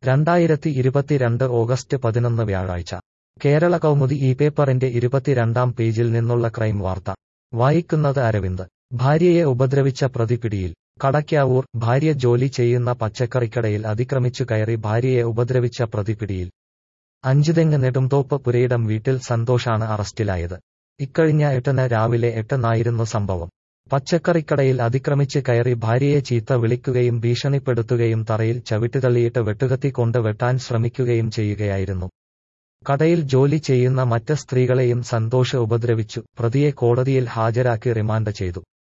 2022 August 11 വ്യാഴാഴ്ച കേരള കൗമുദി ഈ പേപ്പറിന്റെ 22-ാം പേജിൽ നിന്നുള്ള ക്രൈം വാർത്ത. വായിക്കുന്നത് അരവിന്ദ്. ഭാര്യയെ ഉപദ്രവിച്ച പ്രതി പിടിയിൽ. കടയ്ക്കാവൂർ. ഭാര്യ ജോലി ചെയ്യുന്ന പച്ചക്കറിക്കടയിൽ അതിക്രമിച്ചു കയറി ഭാര്യയെ ഉപദ്രവിച്ച പ്രതി പിടിയിൽ. അഞ്ചുതെങ്ങ് നെടുംതോപ്പ് പുരയിടം വീട്ടിൽ സന്തോഷാണ് അറസ്റ്റിലായത്. ഇക്കഴിഞ്ഞ 8-ന് രാവിലെ 8-നായിരുന്നു സംഭവം. പച്ചക്കറിക്കടയിൽ അതിക്രമിച്ച് കയറി ഭാര്യയെ ചീത്ത വിളിക്കുകയും ഭീഷണിപ്പെടുത്തുകയും തറയിൽ ചവിട്ടിത്തള്ളിയിട്ട് വെട്ടുകത്തി കൊണ്ട് വെട്ടാൻ ശ്രമിക്കുകയും ചെയ്യുകയായിരുന്നു. കടയിൽ ജോലി ചെയ്യുന്ന മറ്റ് സ്ത്രീകളെയും സന്തോഷ് ഉപദ്രവിച്ചു. പ്രതിയെ കോടതിയിൽ ഹാജരാക്കി റിമാൻഡ് ചെയ്തു.